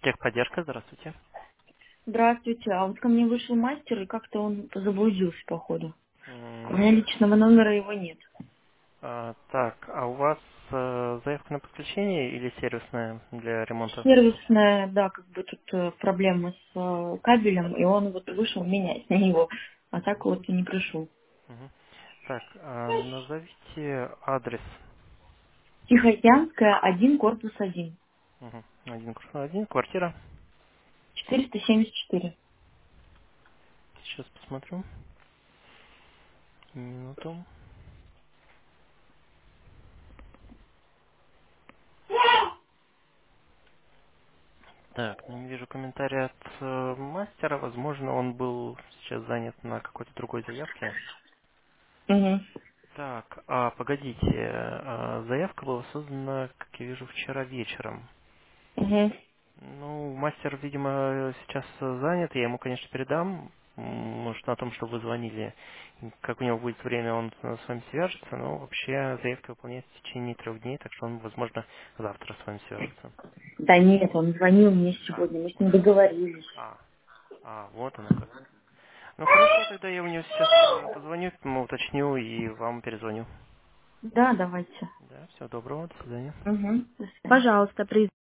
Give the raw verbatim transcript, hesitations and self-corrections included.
Техподдержка, здравствуйте. Здравствуйте. А вот ко мне вышел мастер, и как-то он заблудился, походу. У М, меня личного номера его нет. а, так, а у вас э, заявка на подключение или сервисная для ремонта? Сервисная, да, как бы тут э, проблемы с э, кабелем, и он вот вышел менять на него. А так вот и не пришел. Мгм. Так, а назовите адрес. Тихоокеанская, один, корпус один. Мгм. Один, кр- один, квартира. четыреста семьдесят четыре. Сейчас посмотрю. Минуту. Так, ну, не вижу комментария от э, мастера. Возможно, он был сейчас занят на какой-то другой заявке. Угу. Так, а погодите, а, заявка была создана, как я вижу, вчера вечером. Угу. Ну, мастер, видимо, сейчас занят. Я ему, конечно, передам. М, Может, на том, что вы звонили. Как у него будет время, он с вами свяжется. Но вообще заявка выполняется в течение трех дней, так что он, возможно, завтра с вами свяжется. Да нет, он звонил мне А, сегодня, мы с он ним звонил. договорились. А, а, вот оно как. Ну хорошо, тогда я у него сейчас э, позвоню, ему уточню и вам перезвоню. Да, давайте. Да, всего доброго, до свидания. Угу. Пожалуйста, при